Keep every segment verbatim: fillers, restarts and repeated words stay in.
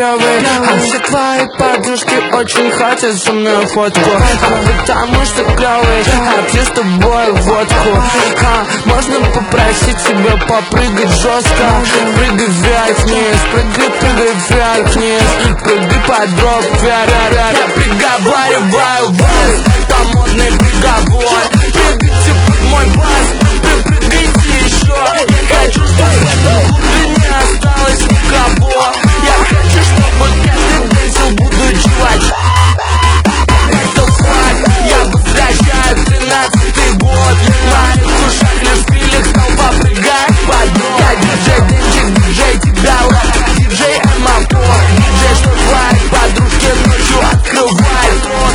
клёвый. А все твои подружки очень хотят со мной фотку, а потому что клёвый, а пью с тобой водку. А можно попросить тебя попрыгать жестко? Прыгай вверх-вниз, прыгай, прыгай вверх-вниз, прыгай под дроп, вверх-вверх. Я приговариваю вас, это модный приговор. Прыгайте под мой бас, прыгайте еще. Я хочу, чтобы в этом клубе не осталось никого. Я хочу, чтобы каждый танцевал, будучи лач. Это факт, я возвращаю тринадцатый год. В моих ушах лишь в крыльях толпа прыгает под дрон. Я диджей, денчик, диджей, тебя лайк, диджей Эмафор, диджей, что твои подружки ночью открывает рот.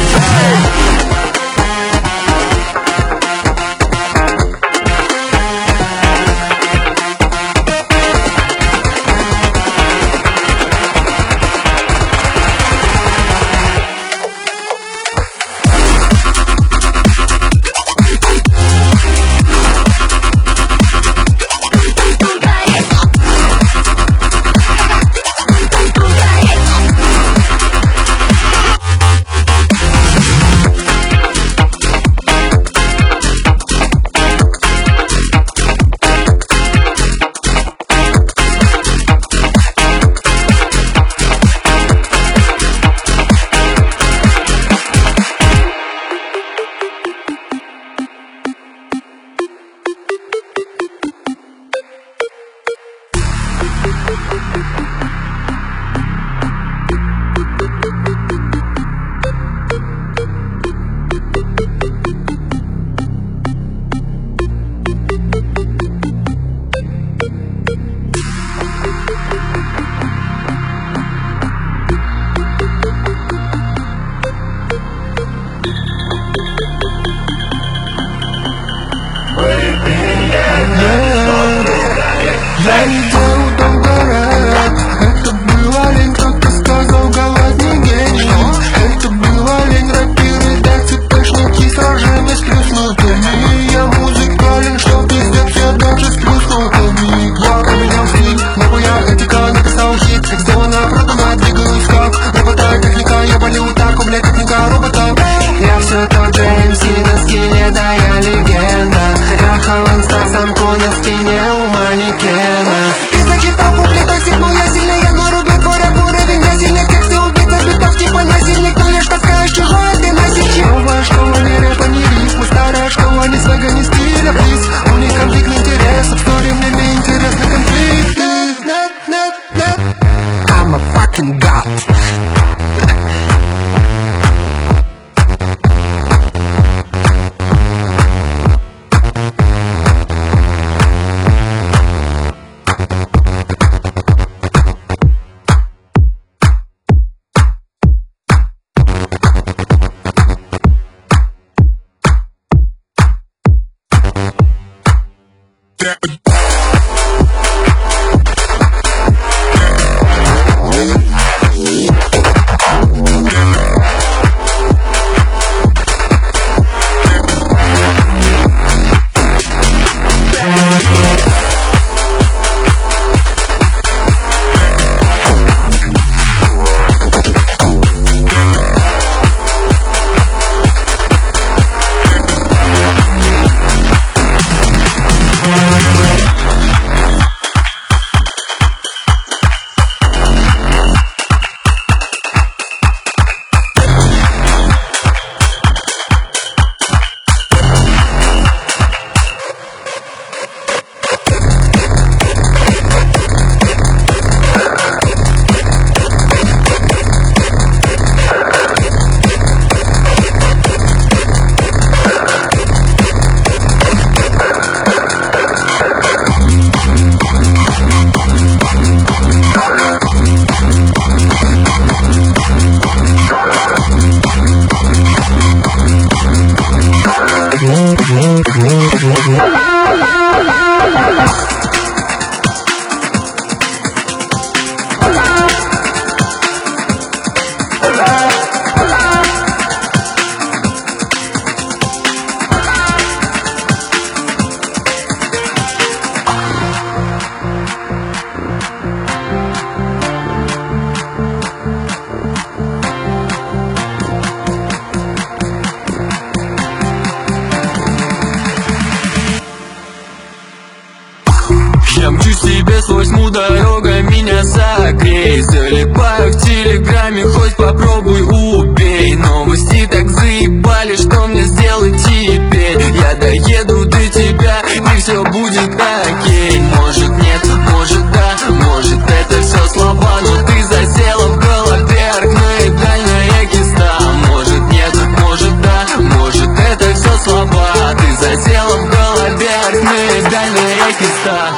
меня согрей. Залипаю в телеграме, хоть попробуй убей. Новости так заебали, что мне сделать теперь? Я доеду до тебя, и все будет окей. Может нет, может да, может это все слова, но ты засела в голове, аркноидальная киста. Может нет, может да, может это все слова, ты засела в голове, аркноидальная киста.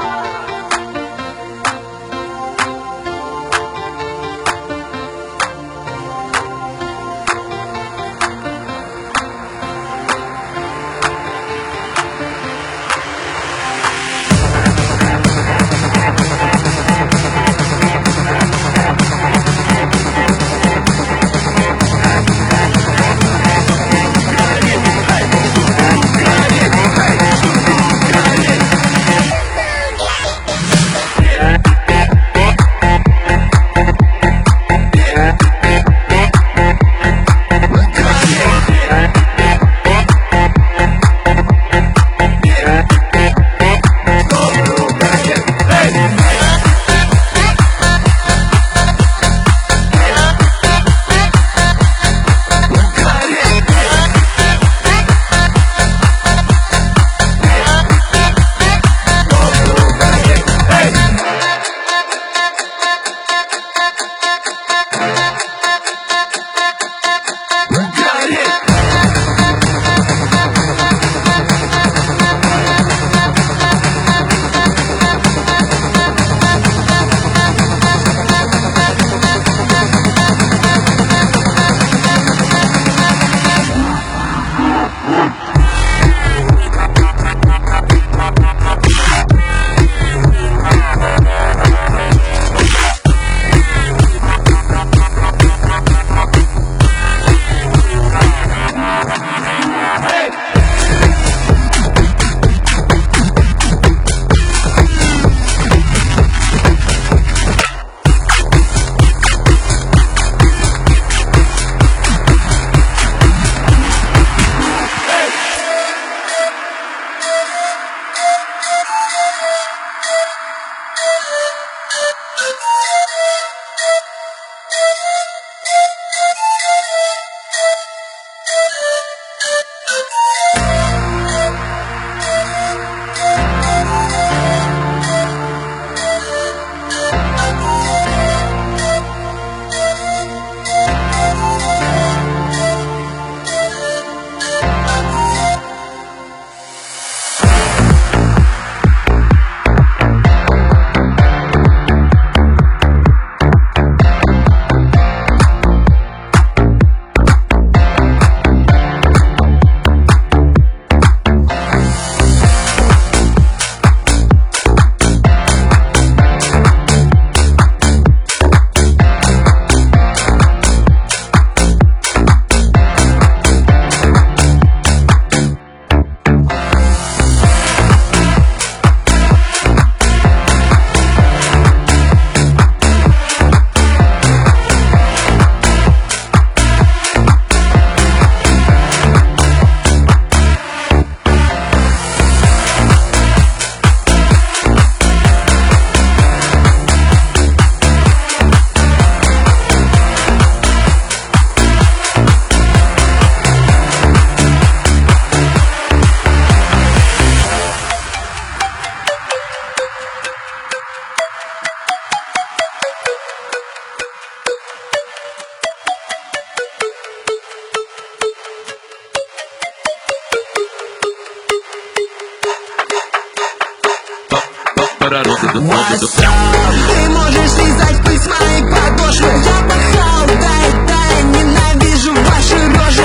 What's up? Ты можешь лизать пыль с моей подошвы. Я пахал, дай, дай, ненавижу ваши рожи.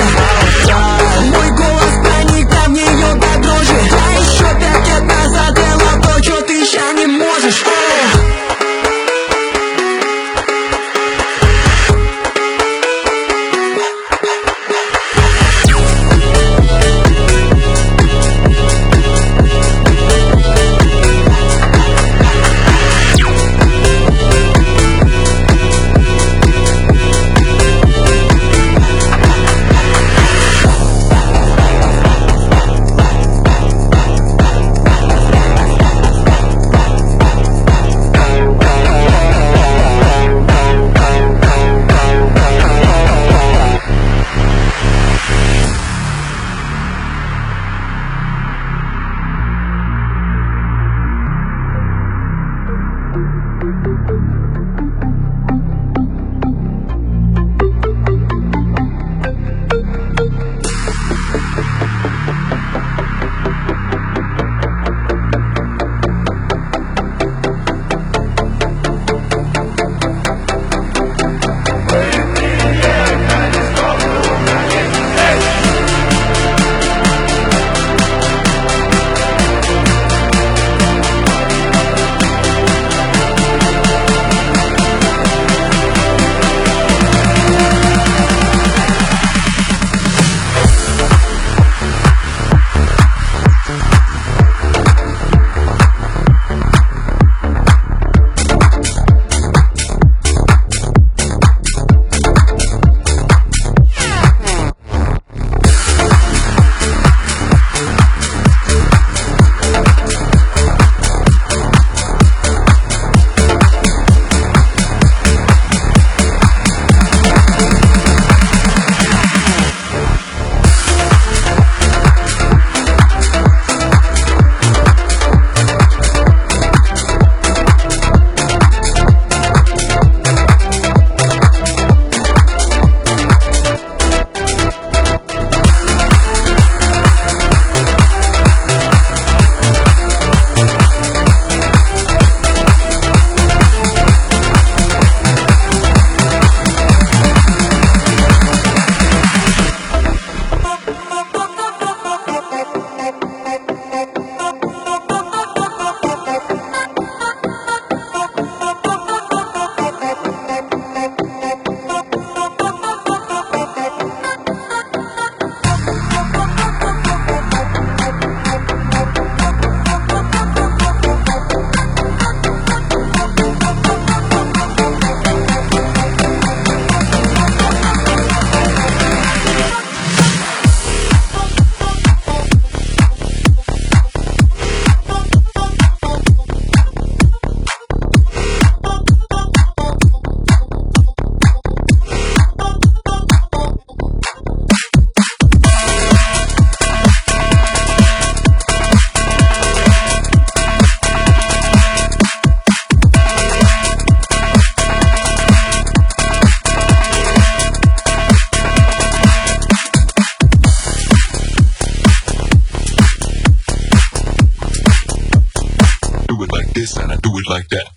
Мой голос проникал в нее до дрожи. А еще пять лет назад делал то, что ты ща не можешь. like that.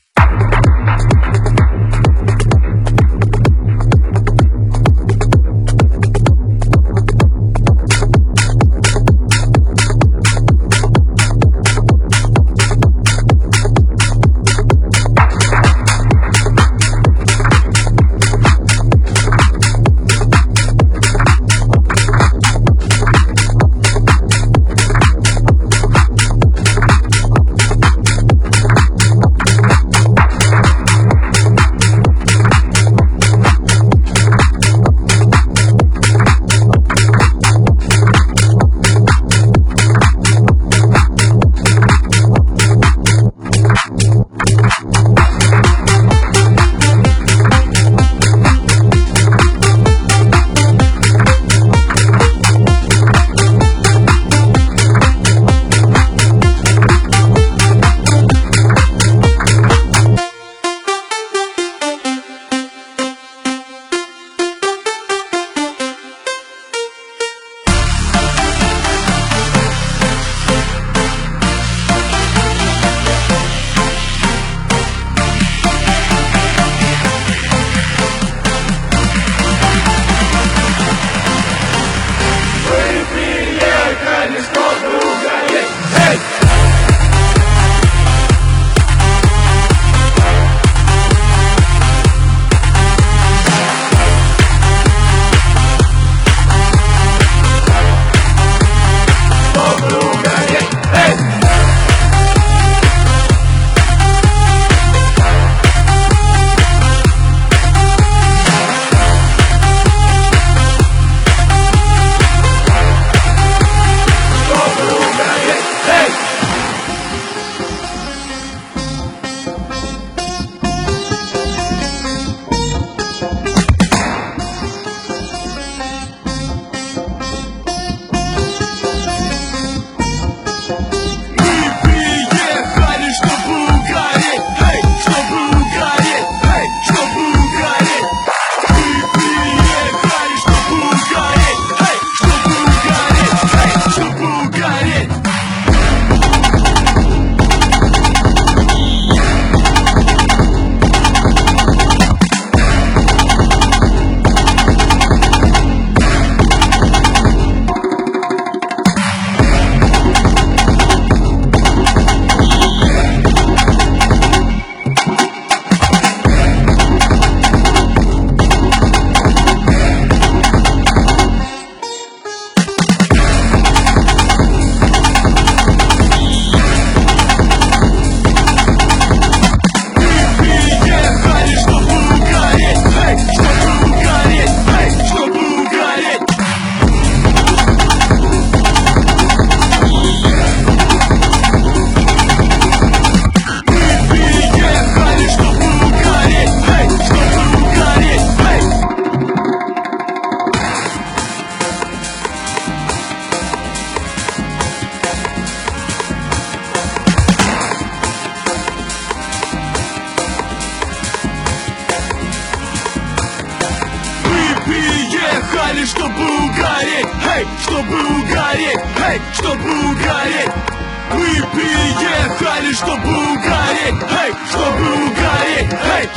Приехали, чтобы угореть, эй, чтобы угореть, эй, чтобы угореть. Мы приехали, чтобы угореть, эй, чтобы угореть, эй.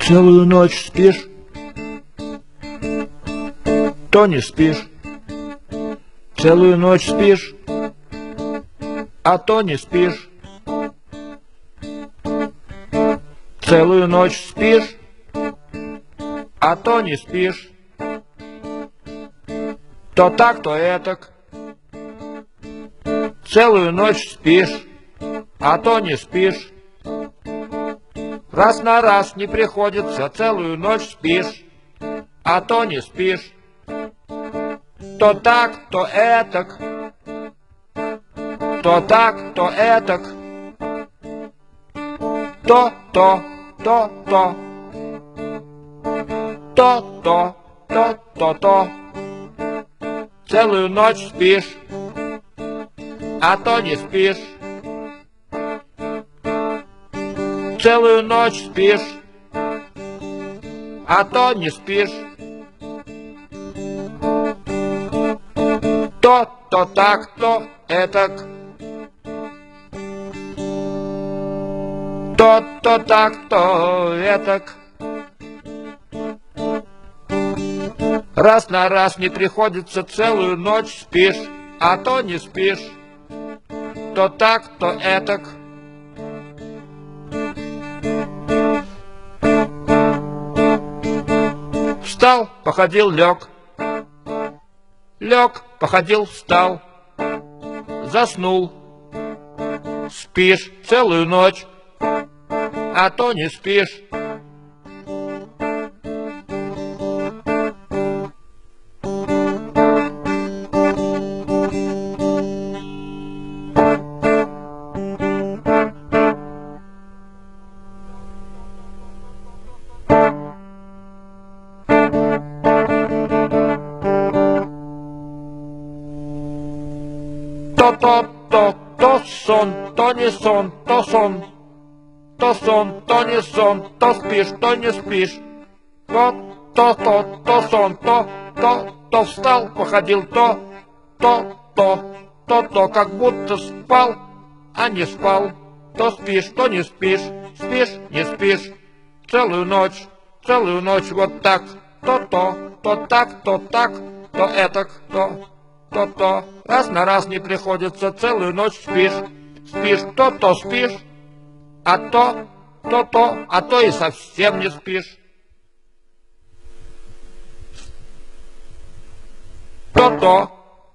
Целую ночь спишь, то не спишь. Целую ночь спишь, а то не спишь. Целую ночь спишь, а то не спишь. То так, то этак. Целую ночь спишь, а то не спишь. Раз на раз не приходится, целую ночь спишь, а то не спишь. То так, то этак. То так, то этак. То, то, то, то. То, то, то, то, то. Целую ночь спишь, а то не спишь. Целую ночь спишь, а то не спишь. То, то так, то этак. То, то так, то этак. Раз на раз не приходится, целую ночь спишь, а то не спишь. То так, то этак. Встал, походил, лег. Лег, походил, встал. Заснул. Спишь целую ночь, а то не спишь. То-то-то, то сон, то не сон, то сон. То сон, то не сон, то спишь, то не спишь. То-то-то, то сон, то, то, то встал, походил, то, то, то, то-то, как будто спал, а не спал. То спишь, то не спишь, спишь, не спишь. Целую ночь, целую ночь вот так. То-то, то так, то так, то этак, то... То-то, раз на раз не приходится, целую ночь спишь. Спишь, то-то спишь, а то, то-то, а то и совсем не спишь. То-то.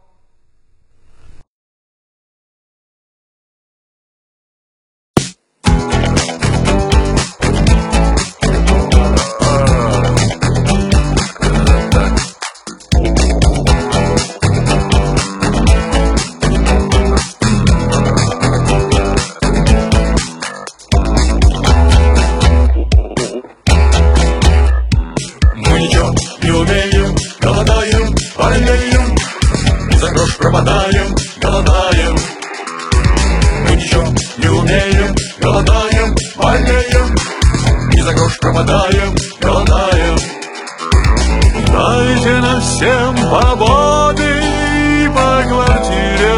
Пропадаем, голодаем. Мы ничего не умеем, голодаем, болеем. И за грош пропадаем, голодаем. Дайте нам всем свободы по квартире.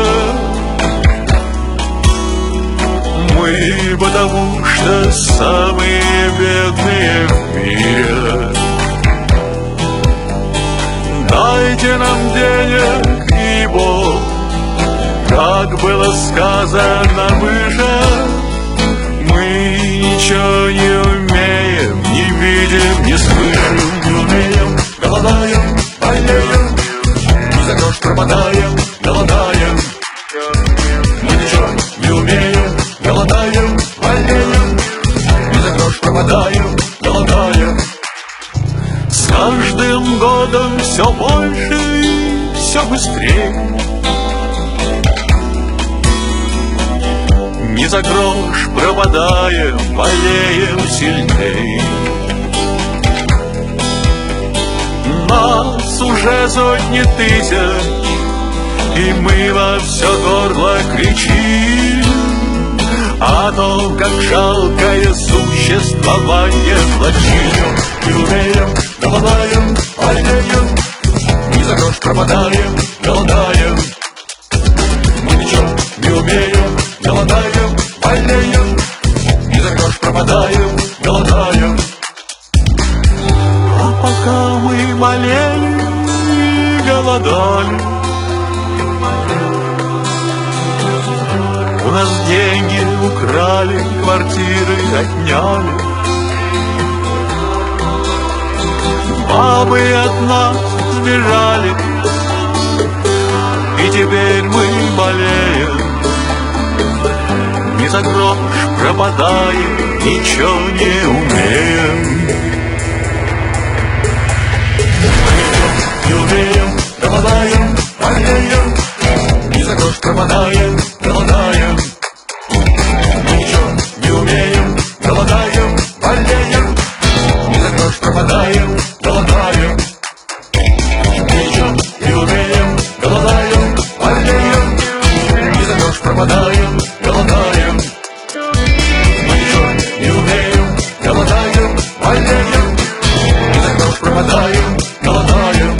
Мы потому что самые бедные в мире. Дайте нам денег, ибо, как было сказано выше, мы ничего не умеем, не видим, не слышим, не умеем, голодаем, болеем, и за грош пропадаем, голодаем. Мы ничего не умеем, голодаем, болеем, и за грош пропадаем, голодаем. С каждым годом все больше и все быстрее. Не за грош пропадаем, болеем сильней. Нас уже сотни тысяч, и мы во все горло кричим о том, как жалкое существование злочинов. Не умеем, голодаем, болеем, и за грош пропадаем, голодаем. Мы ничего не умеем, голодаем, болеем, и за грош пропадаем, голодаем. голодали. У нас деньги украли, квартиры отняли. Мамы от нас сбежали, и теперь мы болеем. Не за грош пропадаем, ничего не умеем. Не умеем, пропадаем, болеем. Не за грош пропадаем, голодаем. Мы ничего не умеем, голодаем, болеем. Не за грош пропадаем, голодаем. Мы ничего не умеем, голодаем, болеем. Не за грош пропадаем, голодаем. Мы ничего не умеем, голодаем, болеем. Не за грош пропадаем, голодаем.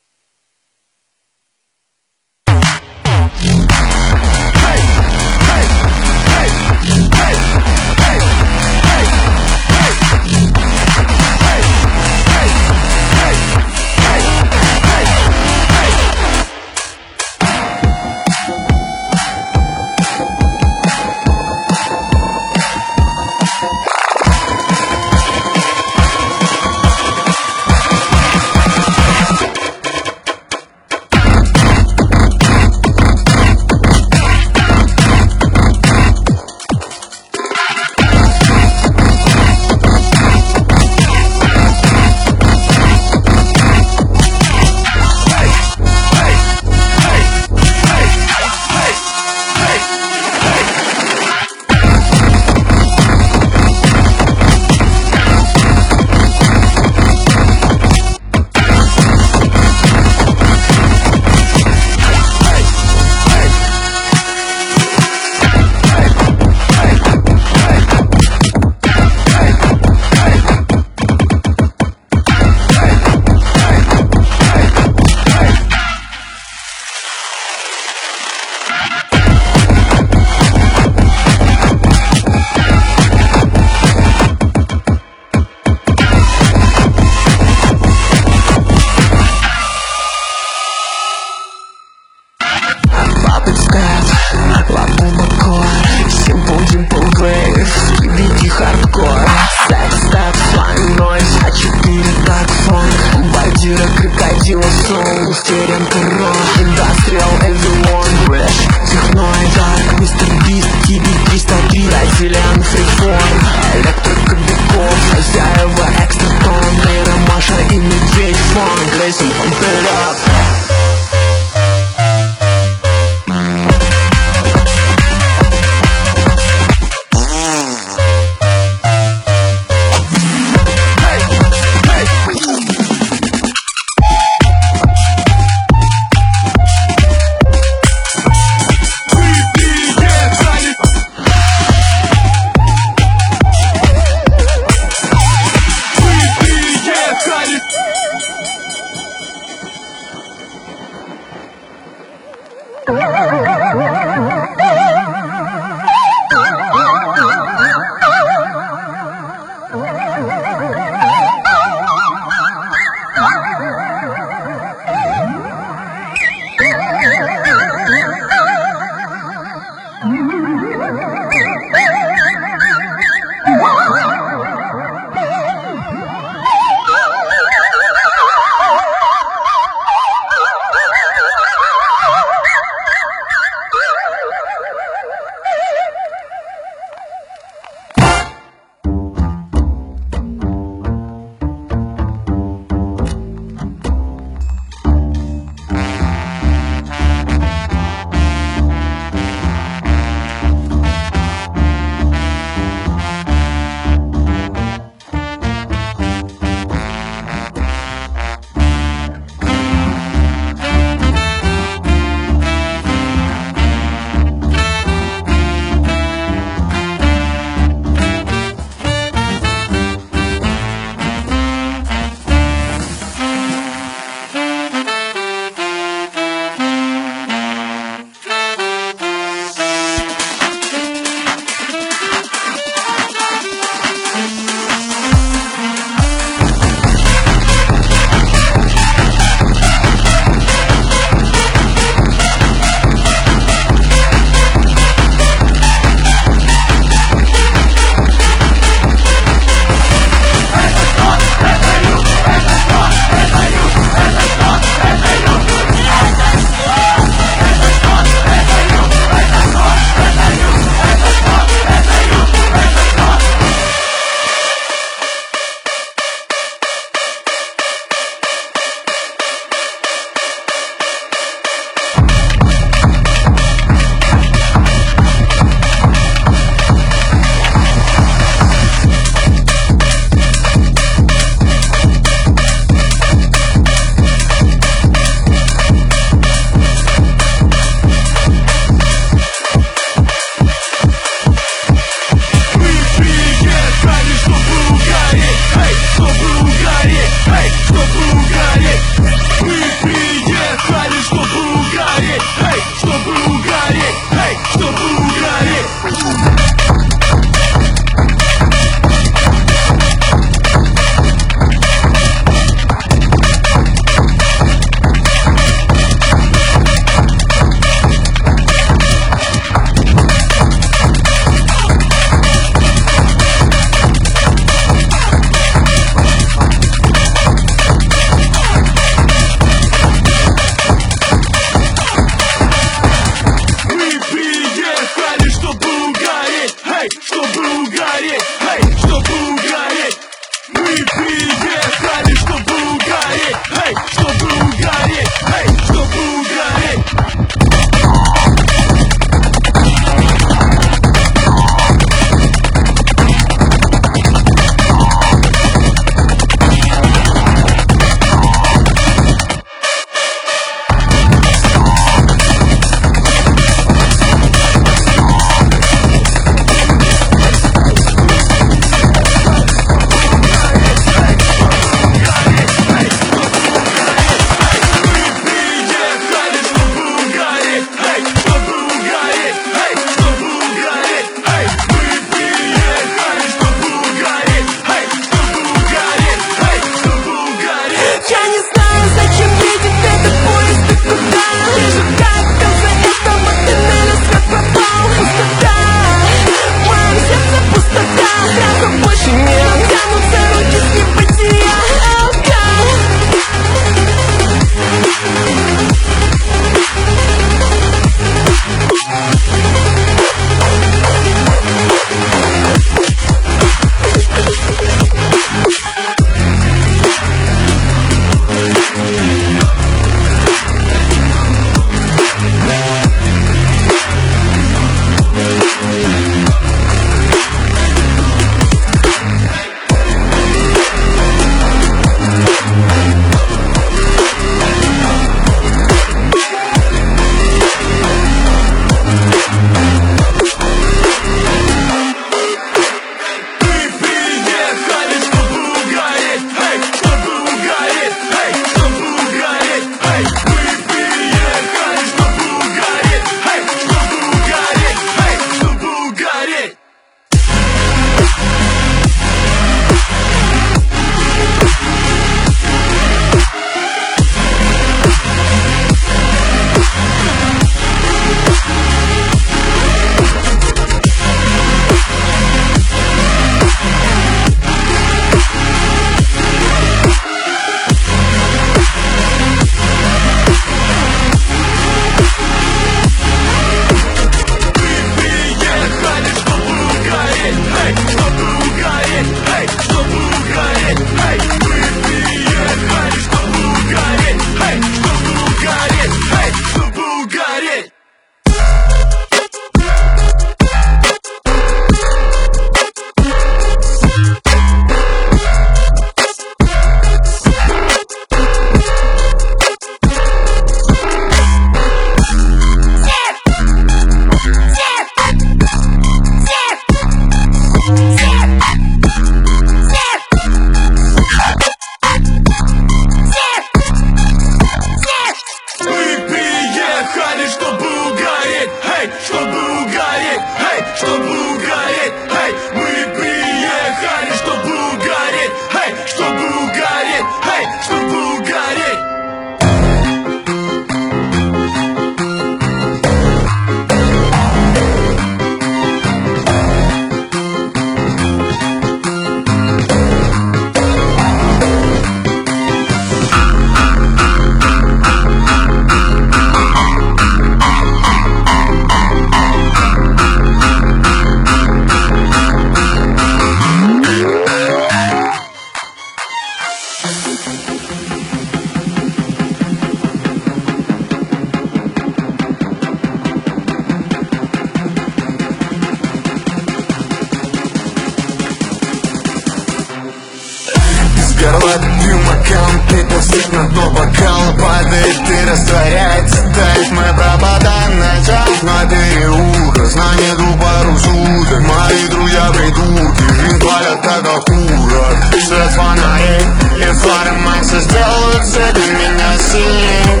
горло дым-аккаунт, пепел всех на дно бокала падает и растворяется. Тает мы пропадаем на час на переулках, знание двух пару суток. Мои друзья придурки, жизнь палят как окурок. Свет фонарей и фары Макса сделают цели меня сильнее.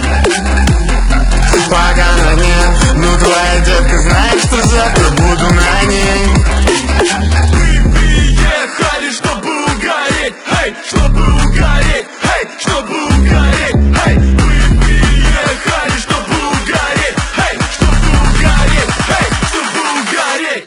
Пока на нет, ну твоя детка знает, что завтра буду на ней. Приехали, чтобы угореть, эй, чтобы угореть, эй, чтобы угореть, эй. Мы приехали, чтобы угореть, эй, чтобы угореть, эй, чтобы угореть.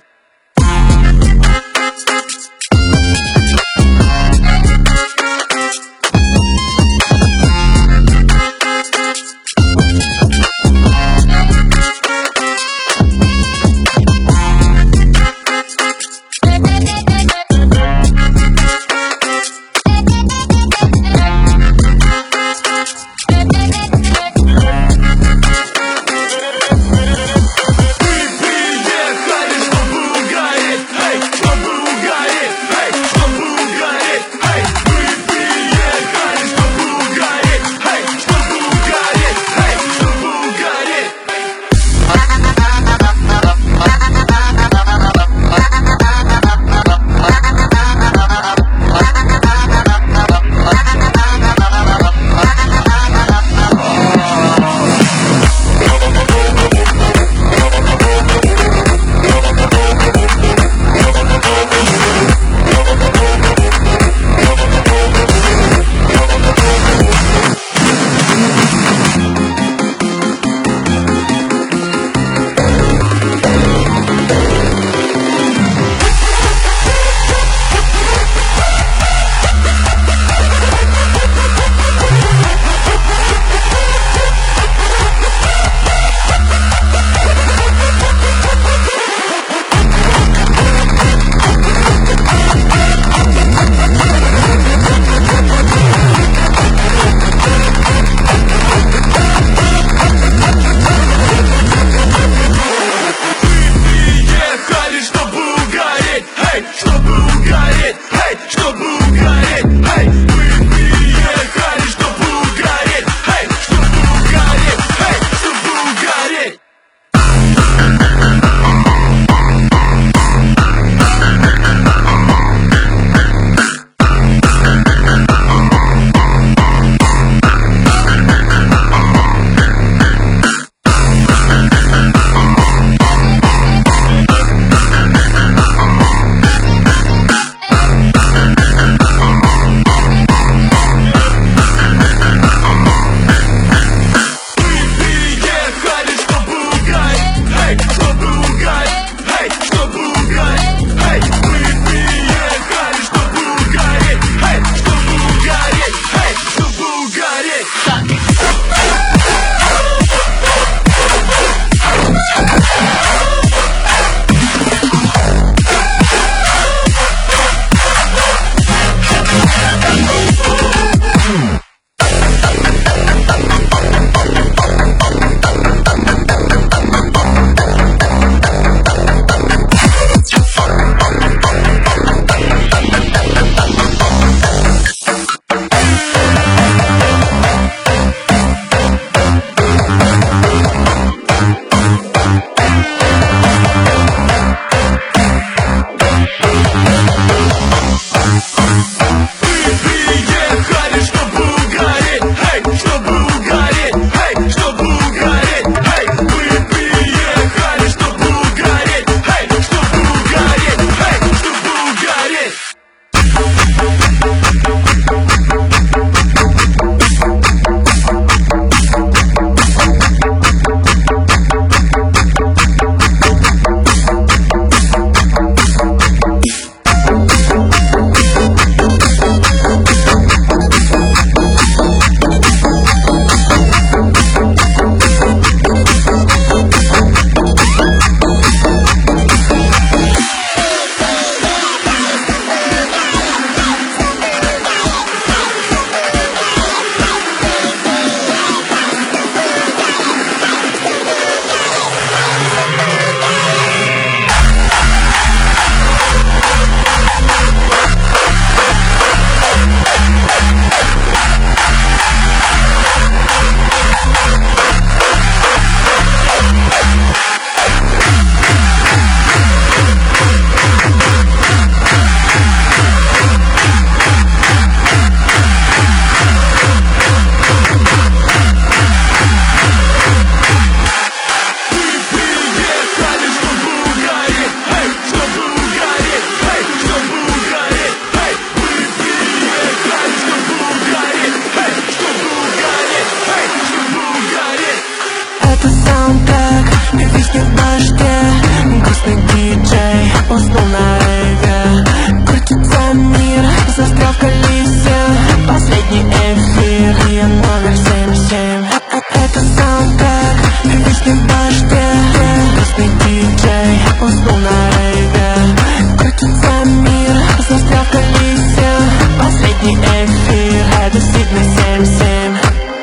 уснул на рейве. Крутится мир, застрял в колесе. Последний эфир, я номер семь семь. Это саундтрек, вечный в башке. Грустный диджей, уснул на рейве. Крутится мир, застрял в колесе. Последний эфир, это Сидней семь семь.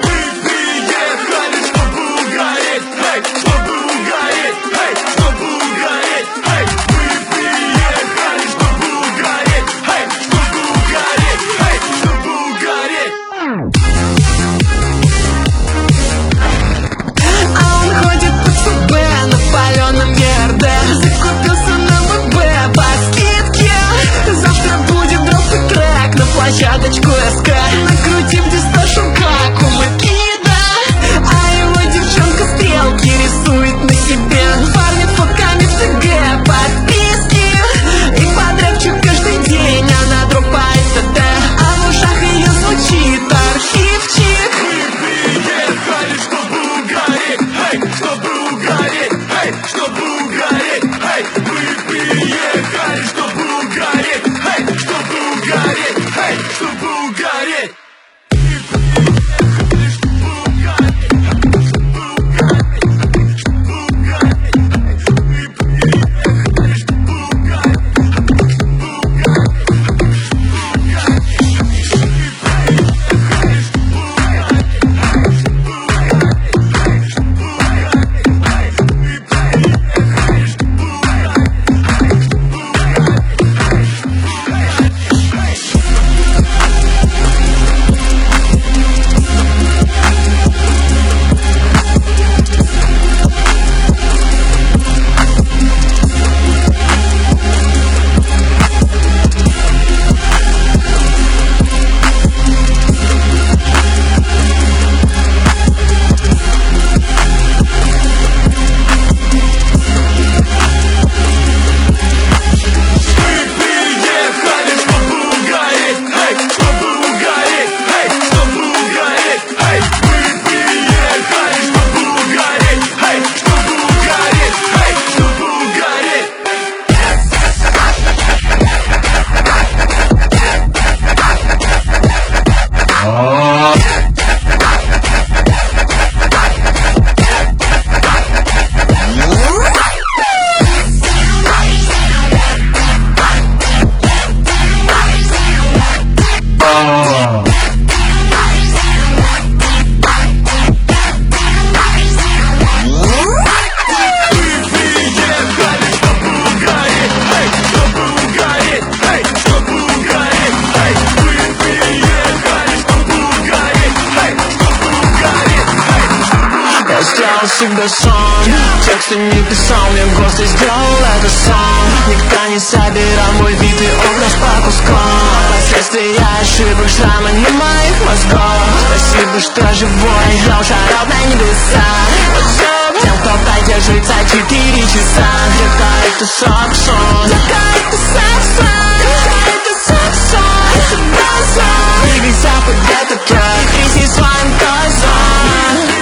Площадочку СК накрутим дистошн, как у Макида. А его девчонка стрелки рисует на себе. Парни фотками в ТГ подписки. И под рэпчик каждый день она дропает ТТ. А в ушах ее звучит архивчик. Мы приехали, чтобы угореть, эй, чтобы угореть, эй, чтобы угореть, эй. Мы приехали, чтобы угореть, эй, чтобы угореть, эй, чтобы угореть. Всегда сон, тексты не писал, мне гости сделал это сам. Никто не собирал мой бит и образ по кускам. Последствия ошибок, шрамы не моих мозгов. Спасибо, что живой, я ушарал на небеса. Тем, кто продержится четыре часа. Детка, это саксон, детка, это саксон, это саксон, это базар. Двигайся под этот трек, тряси своим тазом.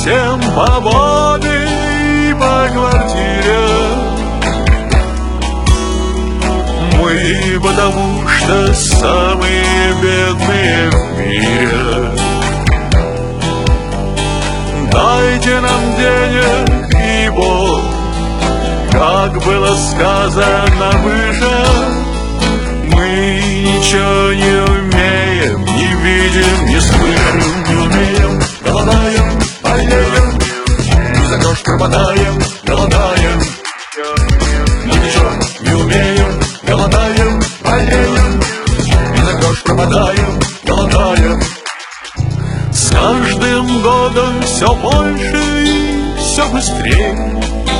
всем поводы по квартире. Мы потому что самые бедные в мире. Дайте нам денег и Бог, как было сказано выше. Мы ничего не умеем, не видим, не слышим, не умеем, голодаем, болеем, и за грош пропадаем, голодаем. Мы ничего не умеем, голодаем, болеем, и за грош пропадаем, голодаем. С каждым годом все больше и все быстрее.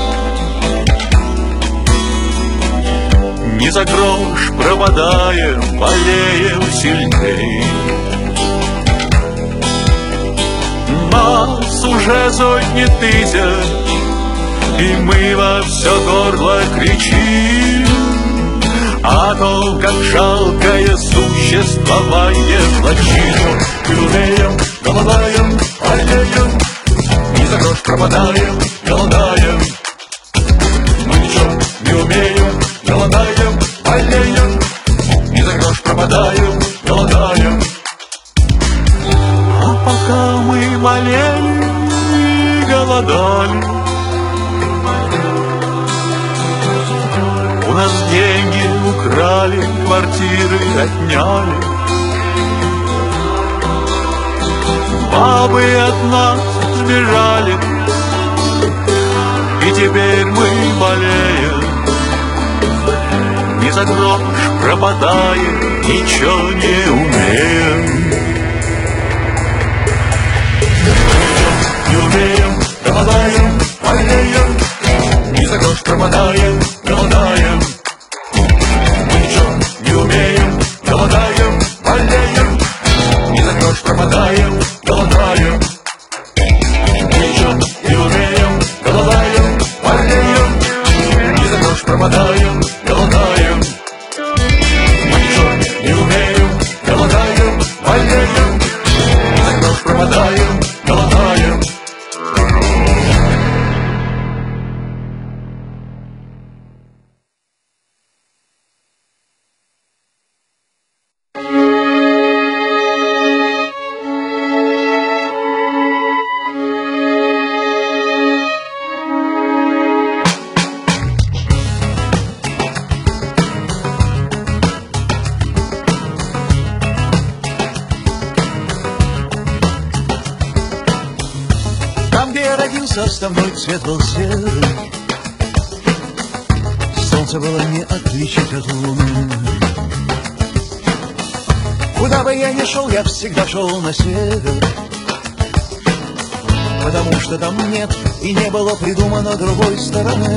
Не за грош пропадаем, болеем сильней. Нас уже сотни тысяч, и мы во все горло кричим о том, как жалкое существование плачим. Мы умеем, голодаем, болеем, не за грош пропадаем, голодаем. Мы ничего не умеем, голодаем, болеем, не за грош пропадаем, голодаем. А пока мы болели и голодали, у нас деньги украли, квартиры отняли. Бабы от нас сбежали, и теперь мы болеем. Не за грош пропадаем, ничего не умеем. Не умеем, голодаем, болеем, не за грош пропадаем, голодаем. Мы ничего не умеем, голодаем, болеем, не за грош пропадаем, голодаем. Мы ничего не умеем, голодаем, болеем, не за грош пропадаем, голодаем. Мы ничего не умеем, голодаем, болеем, не за грош пропадаем, голодаем. Основной цвет был серый, солнце было не отличить от луны. Куда бы я ни шел, я всегда шел на север, потому что там нет и не было придумано другой стороны.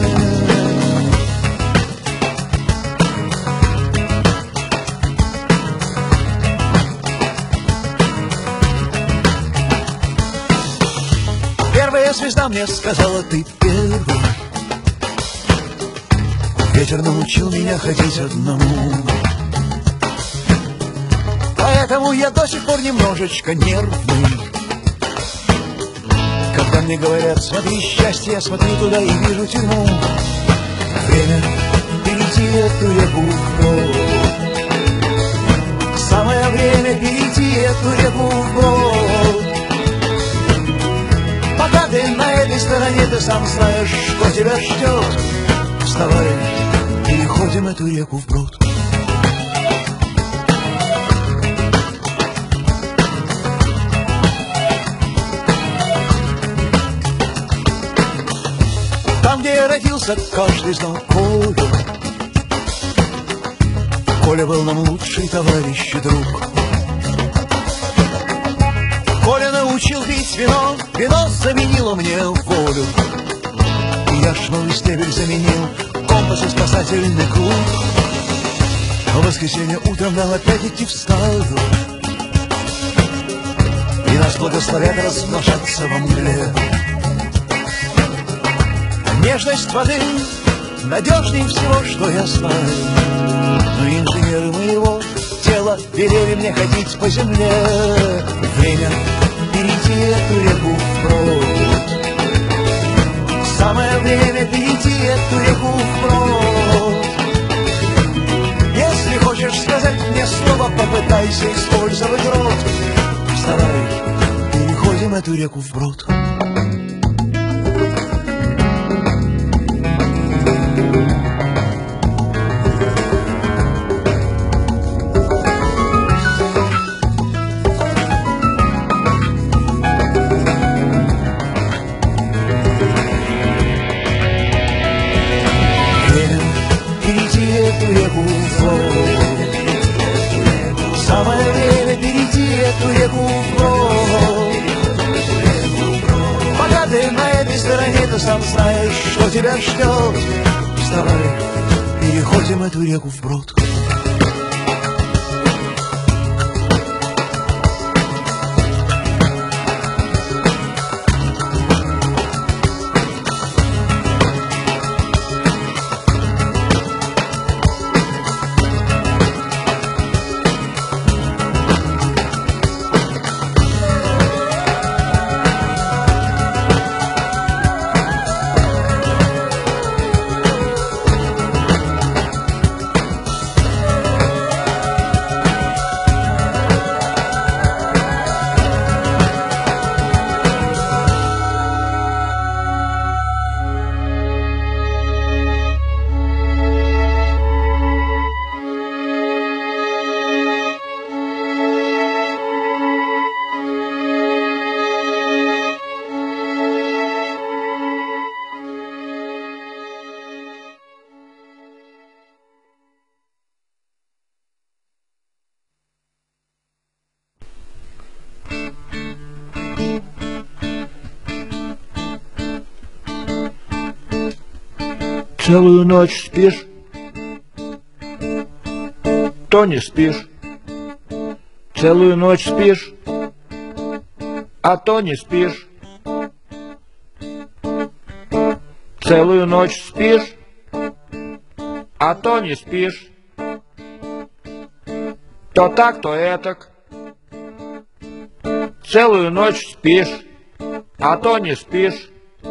Первая звезда мне сказала: ты первый. Ветер научил меня ходить одному, поэтому я до сих пор немножечко нервный. Когда мне говорят: смотри, счастье, я смотрю туда и вижу тюрьму. Время перейти эту реку вброд. Самое время перейти эту реку вброд. Пока ты на этой стороне, ты сам знаешь, что тебя ждет. Вставай, переходим эту реку вброд. Там, где я родился, каждый знал Колю. Коля был нам лучший товарищ и друг. Коля научил пить вино, вино заменило мне волю. И я шнур и стебель заменил, компас и спасательный круг. В воскресенье утром нам опять идти в стаду, и нас благословят размножаться во мгле. Нежность воды надежнее всего, что я знаю, но инженеры моего тела велели мне ходить по земле. Время перейти эту реку вброд. Самое время перейти эту реку вброд. Если хочешь сказать мне слово, попытайся использовать рот. Вставай, переходим эту реку вброд. Эту реку вброд. Самое время перейти эту реку вброд. Пока ты на этой стороне, ты сам знаешь, что тебя ждет. Вставай, переходим эту реку вброд. Целую ночь спишь, то не спишь. Целую ночь спишь, а то не спишь. Целую ночь спишь, а то не спишь. То так, то этак. Целую ночь спишь, а то не спишь.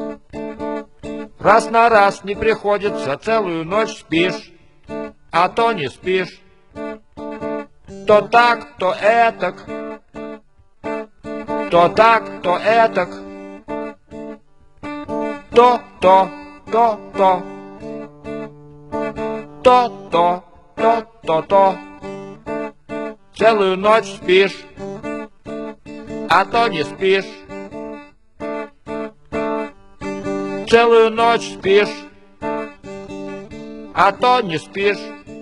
Раз на раз не приходится, целую ночь спишь, а то не спишь. То так, то этак. То так, то этак. То, то, то, то. То, то, то, то, то. Целую ночь спишь, а то не спишь. Целую ночь спишь, а то не спишь.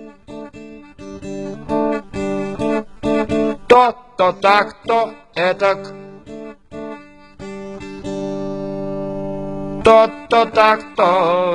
То, то так, то этак. То, то так, то